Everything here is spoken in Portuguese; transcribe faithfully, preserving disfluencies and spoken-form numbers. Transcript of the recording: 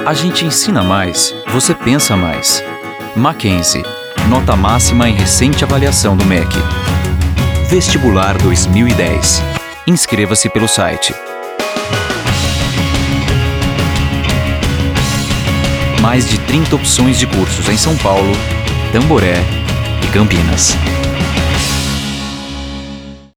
A gente ensina mais, você pensa mais. Mackenzie, nota máxima em recente avaliação do M E C. Vestibular dois mil e dez. Inscreva-se pelo site. Mais de trinta opções de cursos em São Paulo, Tamboré e Campinas.